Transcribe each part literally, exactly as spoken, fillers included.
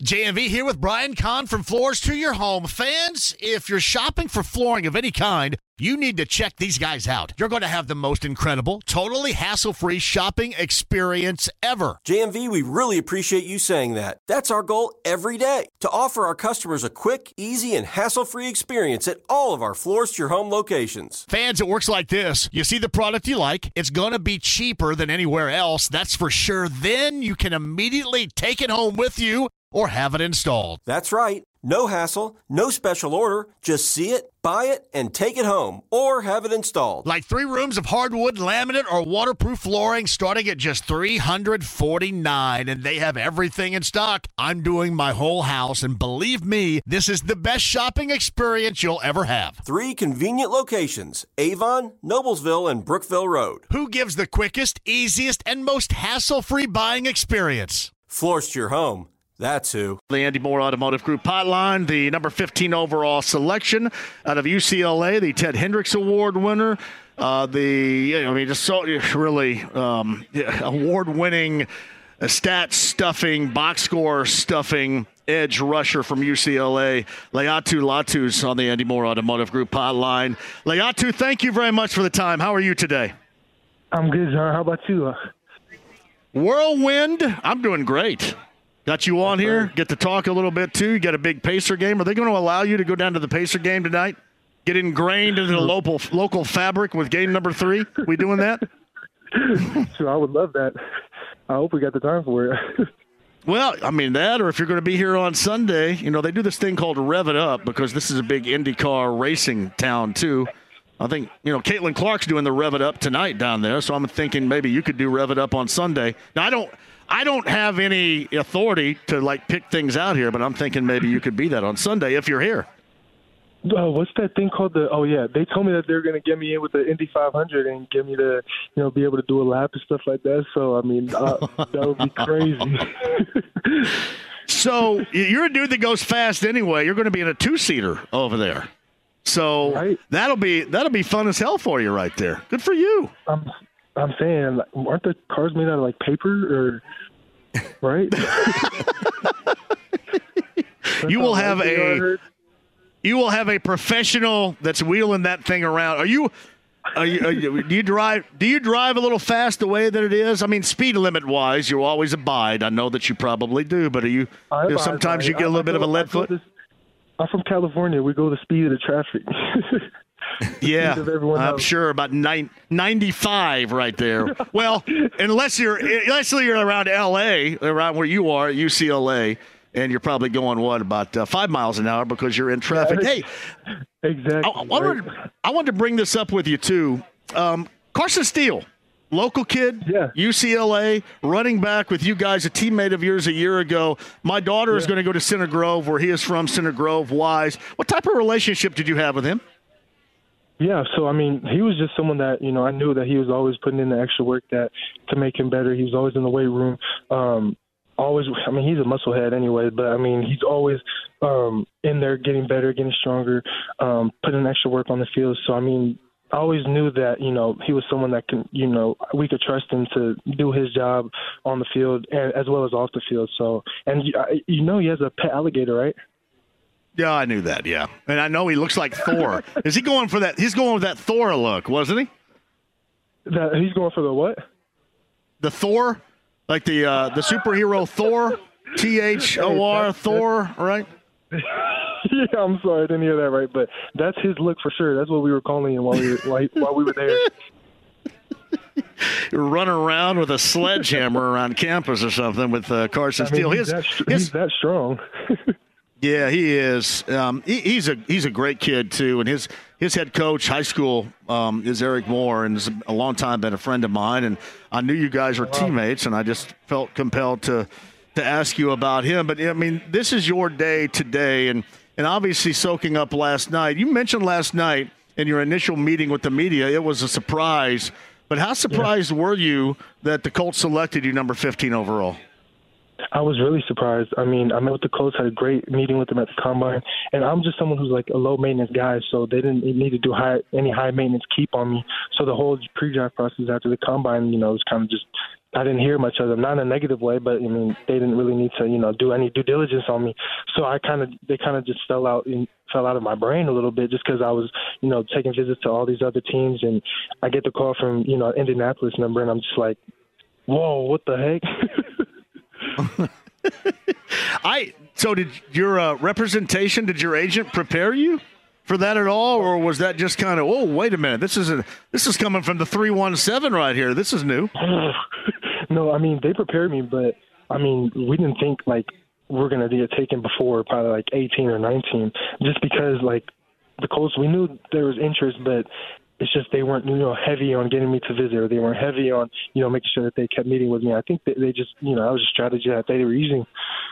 J M V here with Brian Kahn from Floors to Your Home. Fans, if you're shopping for flooring of any kind, you need to check these guys out. You're going to have the most incredible, totally hassle-free shopping experience ever. J M V, we really appreciate you saying that. That's our goal every day, to offer our customers a quick, easy, and hassle-free experience at all of our Floors to Your Home locations. Fans, it works like this. You see the product you like. It's going to be cheaper than anywhere else, that's for sure. Then you can immediately take it home with you or have it installed. That's right. No hassle, no special order. Just see it, buy it, and take it home or have it installed. Like three rooms of hardwood, laminate, or waterproof flooring starting at just three hundred forty-nine dollars, and they have everything in stock. I'm doing my whole house, and believe me, this is the best shopping experience you'll ever have. Three convenient locations: Avon, Noblesville, and Brookville Road. Who gives the quickest, easiest, and most hassle-free buying experience? Floors to Your Home. That's who. The Andy Moore Automotive Group hotline, the number fifteen overall selection out of U C L A, the Ted Hendricks Award winner, uh, the, I mean, just so really um, award-winning, uh, stat stuffing, box score stuffing edge rusher from U C L A, Laiatu Latu's on the Andy Moore Automotive Group hotline. Laiatu, thank you very much for the time. How are you today? I'm good, John. How about you? Whirlwind, I'm doing great. Got you on here, get to talk a little bit, too. You got a big Pacer game. Are they going to allow you to go down to the Pacer game tonight? Get ingrained into the local local fabric with game number three? We doing that? Sure, I would love that. I hope we got the time for it. Well, I mean, that, or if you're going to be here on Sunday, you know, they do this thing called Rev It Up because this is a big IndyCar racing town, too. I think, you know, Caitlin Clark's doing the Rev It Up tonight down there, so I'm thinking maybe you could do Rev It Up on Sunday. Now, I don't – I don't have any authority to, like, pick things out here, but I'm thinking maybe you could be that on Sunday if you're here. Uh, what's that thing called? The Oh, yeah. They told me that they're going to get me in with the Indy five hundred and get me to, you know, be able to do a lap and stuff like that. So, I mean, uh, that would be crazy. So you're a dude that goes fast anyway. You're going to be in a two-seater over there. So right. that'll be that'll be fun as hell for you right there. Good for you. Um, I'm saying, aren't the cars made out of, like, paper or, right? you will have a you will have a professional that's wheeling that thing around. Are you, are you, are you do you drive do you drive a little fast the way that it is? I mean, speed limit wise, you always abide. I know that you probably do, but are you, I abide, sometimes I, you get a little I, bit I of a lead I foot? This, I'm from California. We go the speed of the traffic. Yeah, I'm sure about nine, ninety-five right there. Well, unless you're unless you're around L A, around where you are at U C L A, and you're probably going, what, about uh, five miles an hour because you're in traffic. Yeah, hey, exactly. I, I, wanted, I wanted to bring this up with you, too. Um, Carson Steele, local kid, yeah. U C L A, running back with you guys, a teammate of yours a year ago. My daughter yeah. is going to go to Center Grove, where he is from, Center Grove, Wise. What type of relationship did you have with him? Yeah, so, I mean, he was just someone that, you know, I knew that he was always putting in the extra work that to make him better. He was always in the weight room. Um, always, I mean, he's a musclehead anyway, but, I mean, he's always um, in there getting better, getting stronger, um, putting extra work on the field. So, I mean, I always knew that, you know, he was someone that can, you know, we could trust him to do his job on the field and, as well as off the field. So, and, you know, he has a pet alligator, right? Yeah, I knew that, yeah. And I know he looks like Thor. Is he going for that? He's going with that Thor look, wasn't he? That, he's going for the what? The Thor? Like the uh, the superhero Thor? T H O R, Thor, right? Yeah, I'm sorry, I didn't hear that right. But that's his look for sure. That's what we were calling him while we were, while, while we were there. You're running around with a sledgehammer around campus or something with uh, Carson I mean, Steele. He's, his, that, his, he's that strong. Yeah, he is. Um, he, he's a he's a great kid too, and his his head coach, high school, um, is Eric Moore, and has a long time been a friend of mine. And I knew you guys were wow. teammates, and I just felt compelled to to ask you about him. But I mean, this is your day today, and and obviously soaking up last night. You mentioned last night in your initial meeting with the media, it was a surprise. But how surprised yeah. were you that the Colts selected you number fifteen overall? I was really surprised. I mean, I met with the Colts, had a great meeting with them at the Combine, and I'm just someone who's like a low-maintenance guy, so they didn't need to do high, any high-maintenance keep on me. So the whole pre-draft process after the Combine, you know, was kind of just I didn't hear much of them, not in a negative way, but I mean, they didn't really need to, you know, do any due diligence on me. So I kind of, they kind of just fell out and fell out of my brain a little bit, just because I was, you know, taking visits to all these other teams, and I get the call from, you know, Indianapolis number, and I'm just like, whoa, what the heck? I so did your uh, representation? Did your agent prepare you for that at all, or was that just kind of, oh, wait a minute, this is a this is coming from the three one seven right here. This is new. No, I mean, they prepared me, but I mean, we didn't think like we're gonna get taken before probably like eighteen or nineteen, just because like the Colts, we knew there was interest, but it's just they weren't, you know, heavy on getting me to visit, or they weren't heavy on, you know, making sure that they kept meeting with me. I think that they just, you know, that was a strategy that they were using.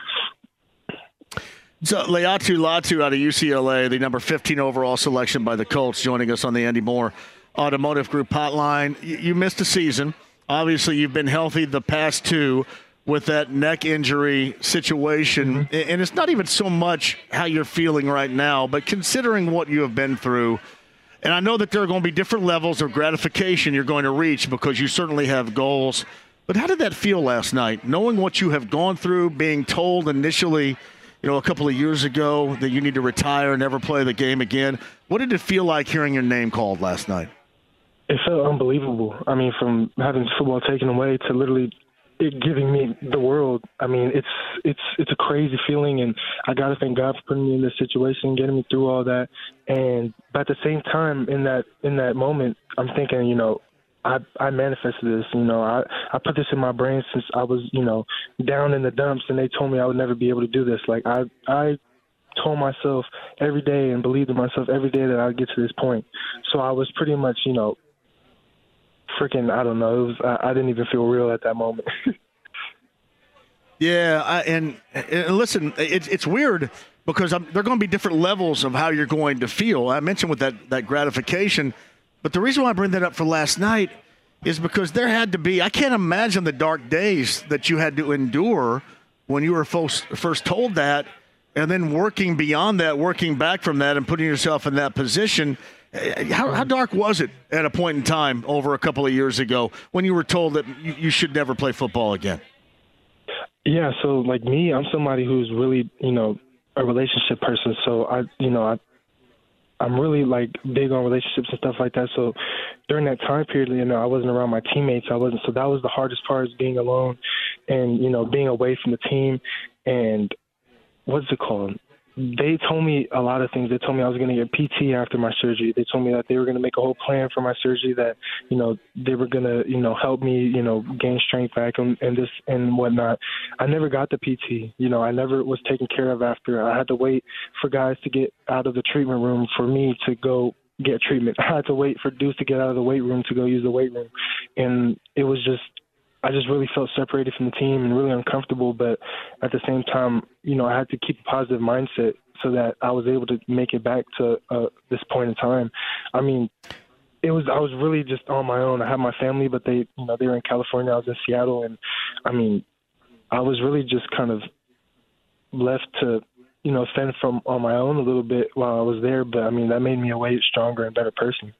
So Laiatu Latu out of U C L A, the number fifteen overall selection by the Colts, joining us on the Andy Moore Automotive Group hotline. You, you missed a season. Obviously, you've been healthy the past two with that neck injury situation. Mm-hmm. And it's not even so much how you're feeling right now, but considering what you have been through, and I know that there are going to be different levels of gratification you're going to reach because you certainly have goals. But how did that feel last night, knowing what you have gone through, being told initially, you know, a couple of years ago that you need to retire and never play the game again? What did it feel like hearing your name called last night? It felt unbelievable. I mean, from having football taken away to literally it giving me the world. I mean, it's it's it's a crazy feeling, and I got to thank God for putting me in this situation, getting me through all that. And but at the same time, in that in that moment, I'm thinking, you know, I I manifested this. You know, I I put this in my brain since I was, you know, down in the dumps, and they told me I would never be able to do this. Like I I told myself every day and believed in myself every day that I'd get to this point. So I was pretty much, you know, freaking, I don't know. It was, I, I didn't even feel real at that moment. yeah, I, and, and listen, it, it's weird because I'm, there are going to be different levels of how you're going to feel. I mentioned with that, that gratification, but the reason why I bring that up for last night is because there had to be, I can't imagine the dark days that you had to endure when you were first, first told that, and then working beyond that, working back from that and putting yourself in that position. How, how dark was it at a point in time over a couple of years ago when you were told that you, you should never play football again? Yeah, so like me, I'm somebody who's really, you know, a relationship person. So I, you know, I, I'm really like big on relationships and stuff like that. So during that time period, you know, I wasn't around my teammates. I wasn't. So that was the hardest part, is being alone and, you know, being away from the team. And what's it called? They told me a lot of things. They told me I was going to get P T after my surgery. They told me that they were going to make a whole plan for my surgery, that, you know, they were going to, you know, help me, you know, gain strength back and, and this and whatnot. I never got the P T. You know, I never was taken care of after. I had to wait for guys to get out of the treatment room for me to go get treatment. I had to wait for dudes to get out of the weight room to go use the weight room. And it was just, I just really felt separated from the team and really uncomfortable. But at the same time, you know, I had to keep a positive mindset so that I was able to make it back to uh, this point in time. I mean, it was, I was really just on my own. I had my family, but they, you know, they were in California. I was in Seattle. And I mean, I was really just kind of left to, you know, fend from on my own a little bit while I was there. But I mean, that made me a way stronger and better person.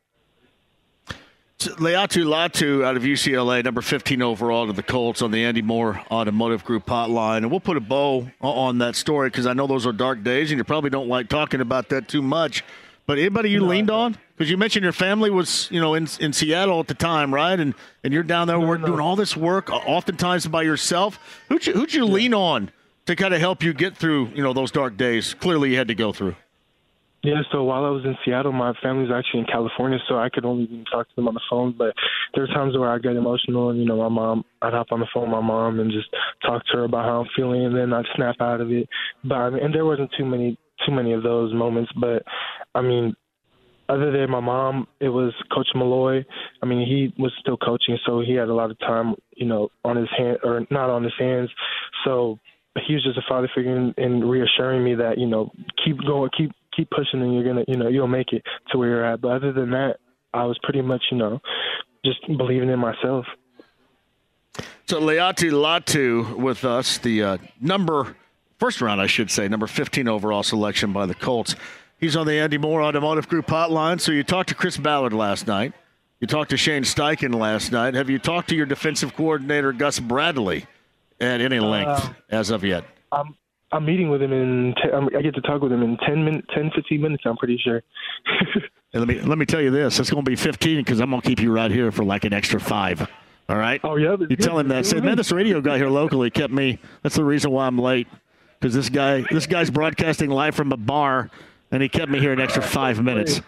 Laiatu Latu out of U C L A, number fifteen overall to the Colts on the Andy Moore Automotive Group hotline. And we'll put a bow on that story because I know those are dark days and you probably don't like talking about that too much. But anybody you no, leaned on? Because you mentioned your family was, you know, in in Seattle at the time, right? And and you're down there no, no. doing all this work, oftentimes by yourself. Who'd you, who'd you yeah. lean on to kind of help you get through, you know, those dark days clearly you had to go through? Yeah, so while I was in Seattle, my family was actually in California, so I could only even talk to them on the phone. But there were times where I get emotional, and, you know, my mom, I'd hop on the phone with my mom and just talk to her about how I'm feeling, and then I'd snap out of it. But I mean, and there wasn't too many too many of those moments. But, I mean, other than my mom, it was Coach Malloy. I mean, he was still coaching, so he had a lot of time, you know, on his hand, or not on his hands. So he was just a father figure and, and reassuring me that, you know, keep going, keep keep pushing, and you're gonna, you know, you'll make it to where you're at. But other than that, I was pretty much, you know, just believing in myself. So Laiatu Latu with us, the uh, number first round, I should say, number fifteen overall selection by the Colts. He's on the Andy Moore Automotive Group hotline. So you talked to Chris Ballard last night. You talked to Shane Steichen last night. Have you talked to your defensive coordinator, Gus Bradley, at any length uh, as of yet? I'm I'm meeting with him in. T- I get to talk with him in ten minutes, ten, fifteen minutes. I'm pretty sure. let me let me tell you this. It's going to be fifteen because I'm going to keep you right here for like an extra five. All right. Oh yeah. You tell him that. Say, man, this radio guy here locally kept me. That's the reason why I'm late. Because this guy, this guy's broadcasting live from a bar, and he kept me here an extra five minutes.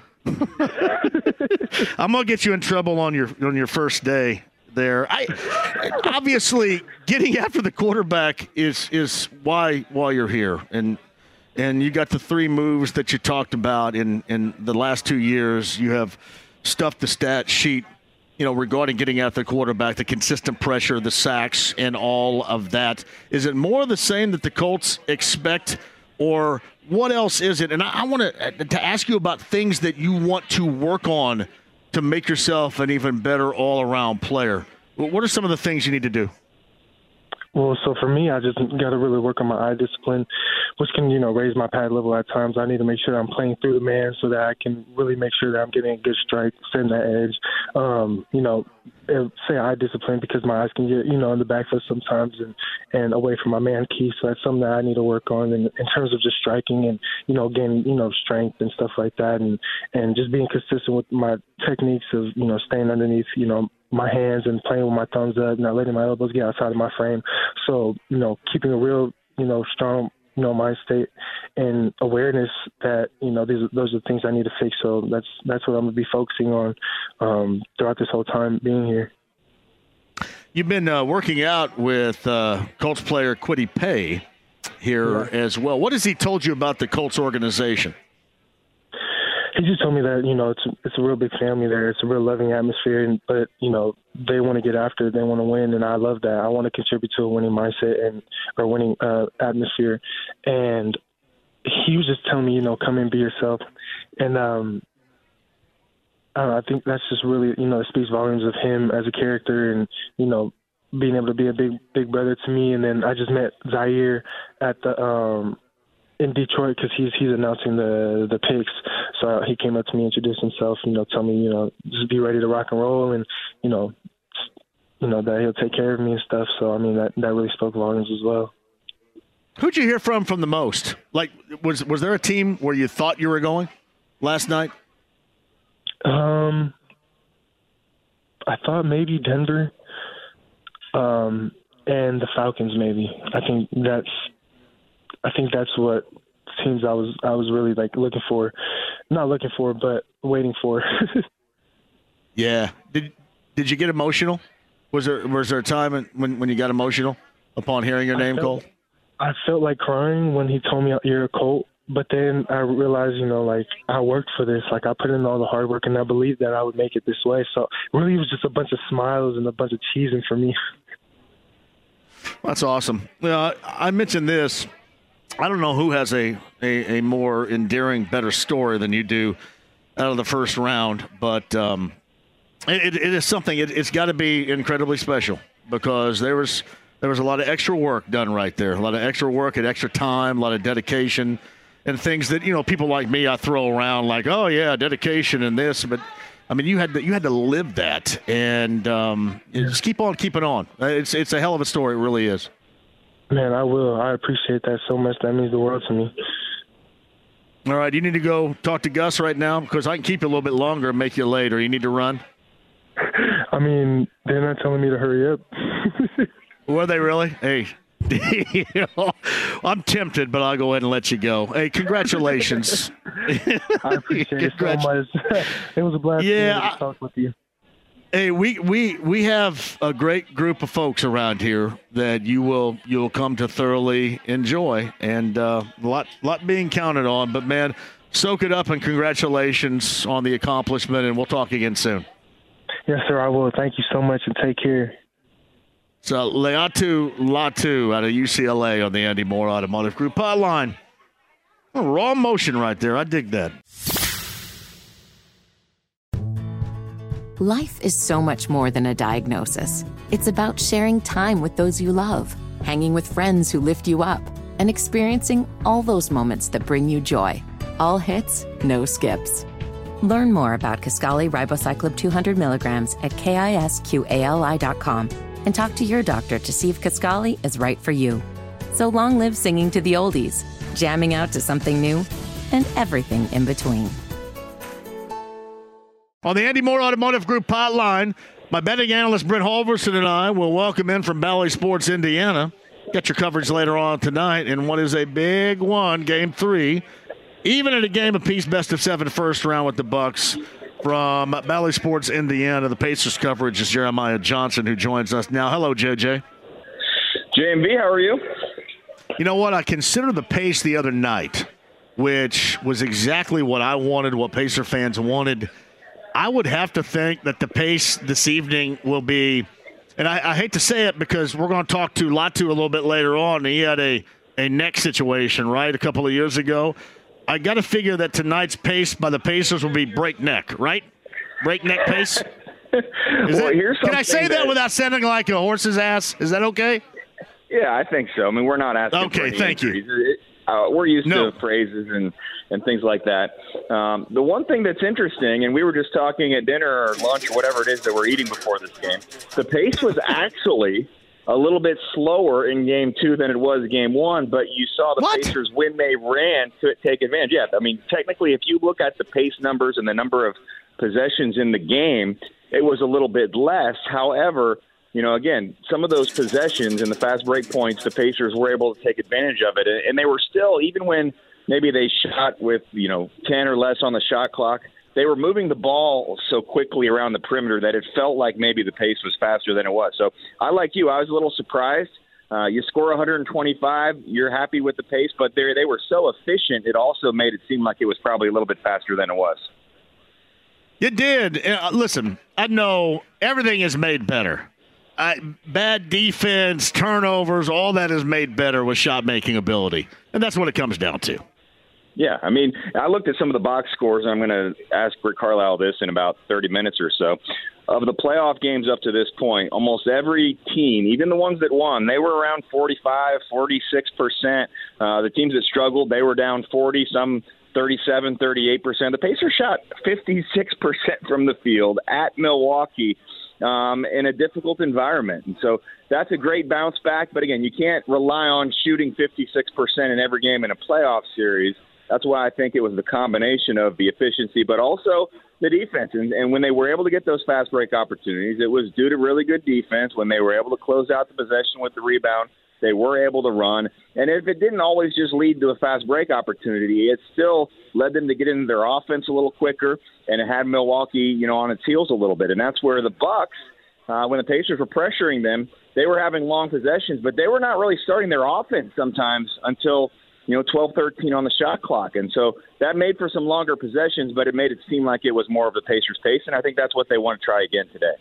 I'm gonna get you in trouble on your on your first day there. I obviously getting after the quarterback is is why why you're here, and and you got the three moves that you talked about in in the last two years. You have stuffed the stat sheet, you know, regarding getting after the quarterback, the consistent pressure, the sacks, and all of that. Is it more of the same that the Colts expect, or what else is it? And I, I want to to ask you about things that you want to work on to make yourself an even better all-around player. What are some of the things you need to do? Well, so for me, I just got to really work on my eye discipline, which can, you know, raise my pad level at times. I need to make sure I'm playing through the man so that I can really make sure that I'm getting a good strike, setting that edge. Um, you know, say eye discipline because my eyes can get, you know, in the backfield sometimes and, and away from my man key. So that's something that I need to work on in, in terms of just striking and, you know, gaining, you know, strength and stuff like that. And, and just being consistent with my techniques of, you know, staying underneath, you know, my hands and playing with my thumbs up, not letting my elbows get outside of my frame. So, you know, keeping a real, you know, strong, you know, mind state and awareness that, you know, these those are the things I need to fix. So that's that's what I'm going to be focusing on um, throughout this whole time being here. You've been uh, working out with uh, Colts player Kwity Paye here yeah. as well. What has he told you about the Colts organization? He just told me that, you know, it's it's a real big family there. It's a real loving atmosphere, and, but, you know, they want to get after it. They want to win, and I love that. I want to contribute to a winning mindset and or winning uh, atmosphere. And he was just telling me, you know, come in, be yourself. And um, I don't know, I think that's just really, you know, it speaks volumes of him as a character and, you know, being able to be a big, big brother to me. And then I just met Zaire at the um, – in Detroit because he's he's announcing the the picks. So he came up to me, introduced himself, you know, tell me, you know, just be ready to rock and roll, and you know, just, you know that he'll take care of me and stuff. So I mean that that really spoke volumes as well. Who'd you hear from from the most? Like, was was there a team where you thought you were going last night? Um, I thought maybe Denver, um, and the Falcons. Maybe I think that's. I think that's what teams I was I was really like looking for, not looking for, but waiting for. Yeah. Did Did you get emotional? Was there Was there a time when when you got emotional upon hearing your name I felt, called? I felt like crying when he told me you're a Colt, but then I realized, you know, like I worked for this, like I put in all the hard work, and I believed that I would make it this way. So really, it was just a bunch of smiles and a bunch of cheesing for me. That's awesome. Uh, I mentioned this. I don't know who has a, a, a more endearing, better story than you do out of the first round, but um, it, it is something. It, it's got to be incredibly special because there was there was a lot of extra work done right there, a lot of extra work and extra time, a lot of dedication, and things that you know people like me I throw around like, oh yeah, dedication and this, but I mean you had to, you had to live that and um, just keep on keeping on. It's it's a hell of a story, it really is. Man, I will. I appreciate that so much. That means the world to me. All right, you need to go talk to Gus right now because I can keep you a little bit longer and make you late, or you need to run. I mean, they're not telling me to hurry up. Were they really? Hey, you know, I'm tempted, but I'll go ahead and let you go. Hey, congratulations. I appreciate it so much. It was a blast yeah, to talk with you. Hey, we, we we have a great group of folks around here that you will you will come to thoroughly enjoy, and uh, a lot lot being counted on. But man, soak it up and congratulations on the accomplishment, and we'll talk again soon. Yes, sir, I will. Thank you so much, and take care. So Laiatu Latu out of U C L A on the Andy Moore Automotive Group hotline. Oh, raw emotion right there. I dig that. Life is so much more than a diagnosis. It's about sharing time with those you love, hanging with friends who lift you up, and experiencing all those moments that bring you joy. All hits, no skips. Learn more about Kisqali Ribociclib two hundred milligrams at kisqali dot com and talk to your doctor to see if Kisqali is right for you. So long live singing to the oldies, jamming out to something new, and everything in between. On the Andy Moore Automotive Group hotline, my betting analyst Brent Halverson and I will welcome in from Bally Sports, Indiana. Get your coverage later on tonight in what is a big one, game three. Even in a game apiece, best of seven first round with the Bucks. From Bally Sports, Indiana, the Pacers coverage is Jeremiah Johnson, who joins us now. Hello, J J. J M B, how are you? You know what? I considered the pace the other night, which was exactly what I wanted, what Pacer fans wanted. I would have to think that the pace this evening will be, and I, I hate to say it because we're going to talk to Latu a little bit later on. He had a, a neck situation, right, a couple of years ago. I got to figure that tonight's pace by the Pacers will be breakneck, right? Breakneck pace? well, that, here's can I say that, that without sounding like a horse's ass? Is that okay? Yeah, I think so. I mean, we're not asking okay, for any thank injuries. you. Uh, we're used no. to phrases and, and things like that. Um, the one thing that's interesting, and we were just talking at dinner or lunch or whatever it is that we're eating before this game, the pace was actually a little bit slower in game two than it was game one, but you saw the what? Pacers, when they ran, to take advantage. Yeah, I mean, technically, if you look at the pace numbers and the number of possessions in the game, it was a little bit less. However, you know, again, some of those possessions and the fast break points, the Pacers were able to take advantage of it. And they were still, even when maybe they shot with, you know, ten or less on the shot clock, they were moving the ball so quickly around the perimeter that it felt like maybe the pace was faster than it was. So I, like you, I was a little surprised. Uh, you score one hundred twenty-five, you're happy with the pace, but they they were so efficient, it also made it seem like it was probably a little bit faster than it was. It did. Uh, listen, I know everything is made better. I, bad defense, turnovers, all that is made better with shot-making ability. And that's what it comes down to. Yeah, I mean, I looked at some of the box scores, and I'm going to ask Rick Carlisle this in about thirty minutes or so. Of the playoff games up to this point, almost every team, even the ones that won, they were around forty-five, forty-six percent. Uh, the teams that struggled, they were down forty, some thirty-seven, thirty-eight percent. The Pacers shot fifty-six percent from the field at Milwaukee. Um, in a difficult environment. And so that's a great bounce back. But, again, you can't rely on shooting fifty-six percent in every game in a playoff series. That's why I think it was the combination of the efficiency, but also the defense. And, and when they were able to get those fast break opportunities, it was due to really good defense. When they were able to close out the possession with the rebound, they were able to run. And if it didn't always just lead to a fast break opportunity, it still led them to get into their offense a little quicker, and it had Milwaukee, you know, on its heels a little bit. And that's where the Bucks, uh, when the Pacers were pressuring them, they were having long possessions, but they were not really starting their offense sometimes until, you know, twelve thirteen on the shot clock. And so that made for some longer possessions, but it made it seem like it was more of the Pacers' pace, and I think that's what they want to try again today.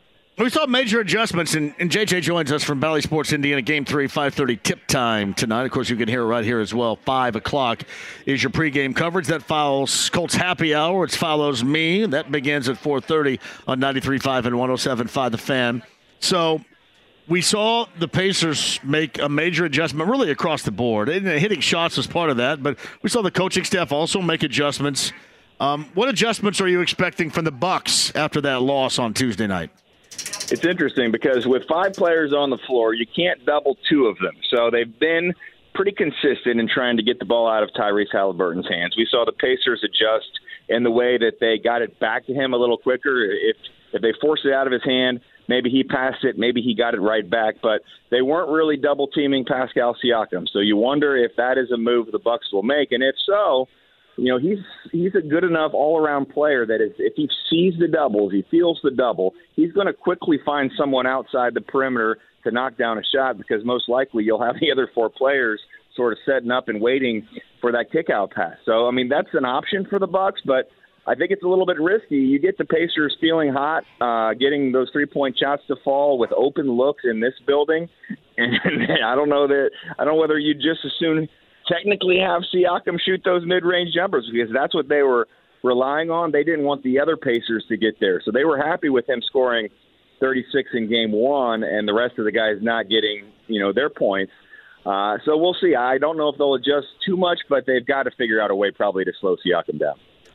We saw major adjustments, and, and J J joins us from Bally Sports Indiana, Game three, five thirty tip time tonight. Of course, you can hear it right here as well. five o'clock is your pregame coverage. That follows Colts Happy Hour. It follows me. That begins at four thirty on ninety-three point five and one oh seven point five The Fan. So we saw the Pacers make a major adjustment really across the board. And hitting shots was part of that, but we saw the coaching staff also make adjustments. Um, what adjustments are you expecting from the Bucks after that loss on Tuesday night? It's interesting because with five players on the floor, you can't double two of them. So they've been pretty consistent in trying to get the ball out of Tyrese Halliburton's hands. We saw the Pacers adjust in the way that they got it back to him a little quicker. If if they forced it out of his hand, maybe he passed it, maybe he got it right back. But they weren't really double-teaming Pascal Siakam. So you wonder if that is a move the Bucks will make. And if so, you know, he's he's a good enough all-around player that is, if he sees the double, if he feels the double, he's going to quickly find someone outside the perimeter to knock down a shot, because most likely you'll have the other four players sort of setting up and waiting for that kick-out pass. So, I mean, that's an option for the Bucks, but I think it's a little bit risky. You get the Pacers feeling hot, uh, getting those three-point shots to fall with open looks in this building, and I don't know that I don't know whether you just as soon technically have Siakam shoot those mid-range jumpers, because that's what they were relying on. They didn't want the other Pacers to get there. So they were happy with him scoring thirty-six in game one and the rest of the guys not getting, you know, their points. Uh, so we'll see. I don't know if they'll adjust too much, but they've got to figure out a way probably to slow Siakam down.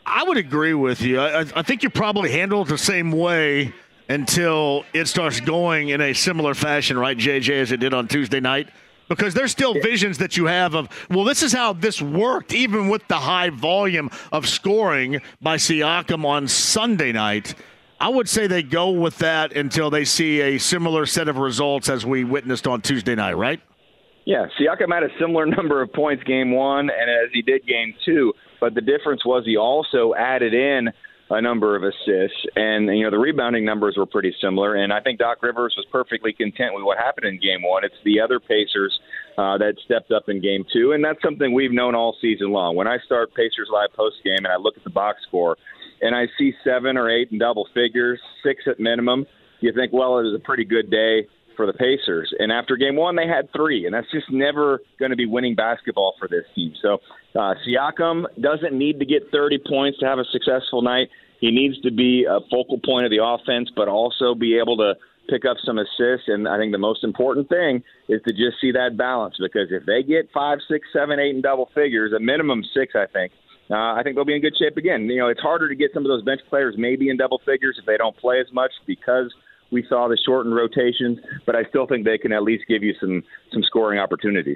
I would agree with you. I, I think you probably handle it the same way until it starts going in a similar fashion, right, J J, as it did on Tuesday night? Because there's still visions that you have of, well, this is how this worked, even with the high volume of scoring by Siakam on Sunday night. I would say they go with that until they see a similar set of results as we witnessed on Tuesday night, right? Yeah, Siakam had a similar number of points game one and as he did game two, but the difference was he also added in a number of assists, and you know the rebounding numbers were pretty similar, and I think Doc Rivers was perfectly content with what happened in game one. It's the other Pacers uh, that stepped up in game two, and that's something we've known all season long. When I start Pacers Live postgame and I look at the box score and I see seven or eight in double figures, six at minimum, you think, well, it was a pretty good day for the Pacers. And after game one, they had three, and that's just never going to be winning basketball for this team. So uh, Siakam doesn't need to get thirty points to have a successful night. He needs to be a focal point of the offense, but also be able to pick up some assists. And I think the most important thing is to just see that balance, because if they get five, six, seven, eight in double figures, a minimum six, I think, uh, I think they'll be in good shape again. You know, it's harder to get some of those bench players maybe in double figures if they don't play as much because we saw the shortened rotations, but I still think they can at least give you some some scoring opportunities.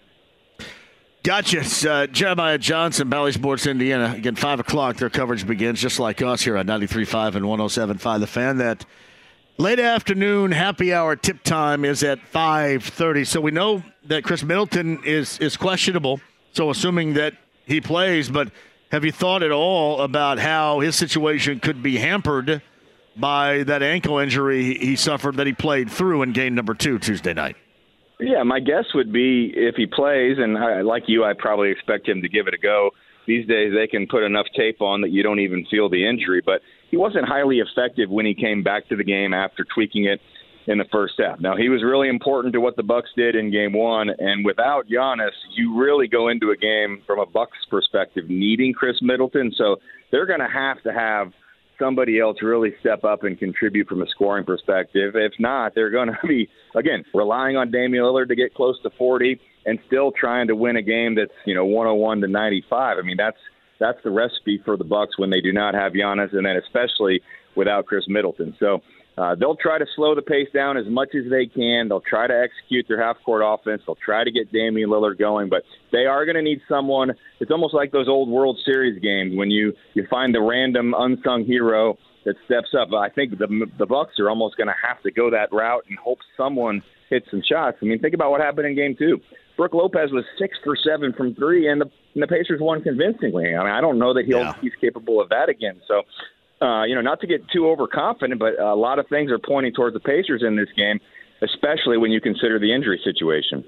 Gotcha. It's, uh, Jeremiah Johnson, Bally Sports Indiana. Again, five o'clock, their coverage begins, just like us here on ninety-three point five and one oh seven point five The Fan. That late afternoon happy hour tip time is at five thirty. So we know that Chris Middleton is, is questionable, so assuming that he plays, but have you thought at all about how his situation could be hampered by that ankle injury he suffered that he played through in game number two Tuesday night? Yeah, my guess would be if he plays, and I, like you, I probably expect him to give it a go. These days they can put enough tape on that you don't even feel the injury, but he wasn't highly effective when he came back to the game after tweaking it in the first half. Now, he was really important to what the Bucks did in game one, and without Giannis, you really go into a game from a Bucks perspective needing Chris Middleton, so they're going to have to have somebody else really step up and contribute from a scoring perspective. If not, they're going to be, again, relying on Damian Lillard to get close to forty and still trying to win a game that's, you know, one oh one to ninety-five. I mean, that's that's the recipe for the Bucks when they do not have Giannis, and then especially without Chris Middleton. So uh, they'll try to slow the pace down as much as they can. They'll try to execute their half-court offense. They'll try to get Damian Lillard going, but they are going to need someone. It's almost like those old World Series games when you, you find the random unsung hero that steps up. I think the the Bucks are almost going to have to go that route and hope someone hits some shots. I mean, think about what happened in game two. Brook Lopez was six for seven from three, and the, and the Pacers won convincingly. I mean, I don't know that he'll, yeah. he's capable of that again. So, uh, you know, not to get too overconfident, but a lot of things are pointing towards the Pacers in this game, especially when you consider the injury situation.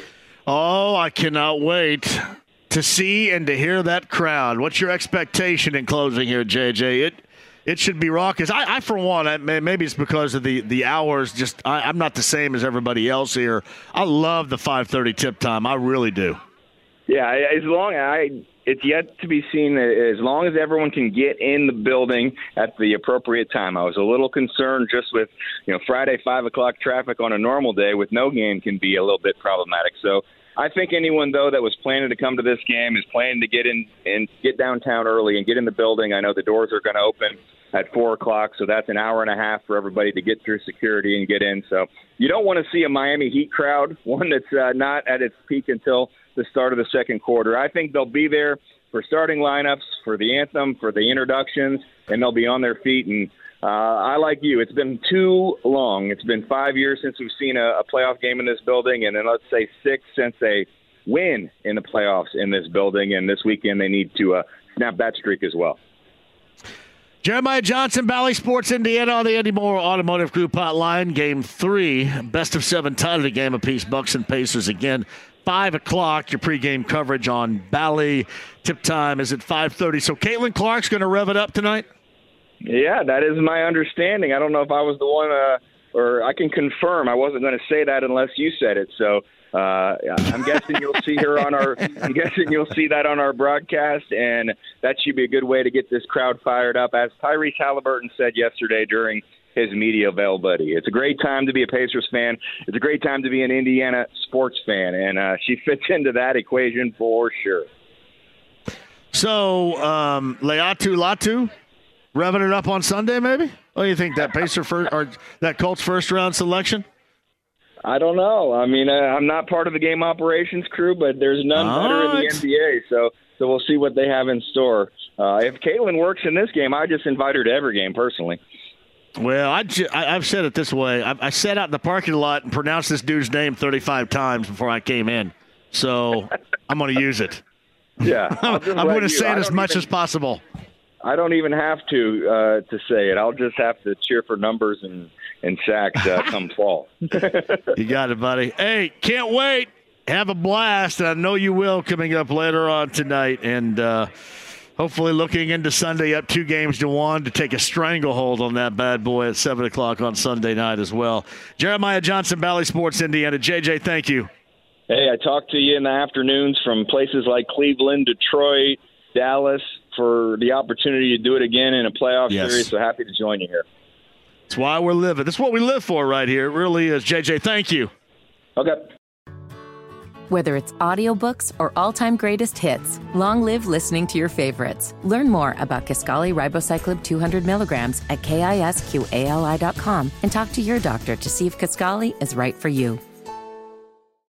Oh, I cannot wait to see and to hear that crowd. What's your expectation in closing here, J J? It it should be raucous. I, I for one, I, maybe it's because of the, the hours. Just I, I'm not the same as everybody else here. I love the five thirty tip time. I really do. Yeah, as long I it's yet to be seen. As long as everyone can get in the building at the appropriate time. I was a little concerned just with, you know, Friday five o'clock traffic on a normal day with no game can be a little bit problematic. So I think anyone, though, that was planning to come to this game is planning to get in and get downtown early and get in the building. I know the doors are going to open at four o'clock, so that's an hour and a half for everybody to get through security and get in. So you don't want to see a Miami Heat crowd, one that's uh, not at its peak until the start of the second quarter. I think they'll be there for starting lineups, for the anthem, for the introductions, and they'll be on their feet. And uh, I like you. It's been too long. It's been five years since we've seen a, a playoff game in this building, and then let's say six since a win in the playoffs in this building. And this weekend they need to uh, snap that streak as well. Jeremiah Johnson, Bally Sports Indiana on the Andy Moore Automotive Group hotline. Game three, best of seven tied a game apiece. Bucks and Pacers again. Five o'clock, your pregame coverage on Bally. Tip time is at five thirty. So Caitlin Clark's going to rev it up tonight? Yeah, that is my understanding. I don't know if I was the one, uh, or I can confirm. I wasn't going to say that unless you said it. So uh, I'm guessing you'll see her on our. I'm guessing you'll see that on our broadcast, and that should be a good way to get this crowd fired up. As Tyrese Halliburton said yesterday during his media availability, it's a great time to be a Pacers fan. It's a great time to be an Indiana sports fan, and uh, she fits into that equation for sure. So, um, Leatu Latu, revving it up on Sunday, maybe? What do you think, that Pacer first, or that Colts first round selection? I don't know. I mean, uh, I'm not part of the game operations crew, but there's none All better right. in the N B A. So, so we'll see what they have in store. Uh, if Caitlin works in this game, I just invite her to every game personally. Well, I ju- I, I've said it this way. I, I sat out in the parking lot and pronounced this dude's name thirty-five times before I came in. So I'm going to use it. Yeah, I'm going to say it as much even, as possible. I don't even have to uh, to say it. I'll just have to cheer for numbers and, and sacks uh, come fall. You got it, buddy. Hey, can't wait. Have a blast. I know you will coming up later on tonight. And uh, hopefully looking into Sunday up two games to one to take a stranglehold on that bad boy at seven o'clock on Sunday night as well. Jeremiah Johnson, Bally Sports, Indiana. J J, thank you. Hey, I talk to you in the afternoons from places like Cleveland, Detroit, Dallas for the opportunity to do it again in a playoff Yes. series. So happy to join you here. That's why we're living. That's what we live for right here. It really is. J J, thank you. Okay. Whether it's audiobooks or all-time greatest hits, long live listening to your favorites. Learn more about Kisqali Ribociclib two hundred milligrams at kisqali dot com and talk to your doctor to see if Kisqali is right for you.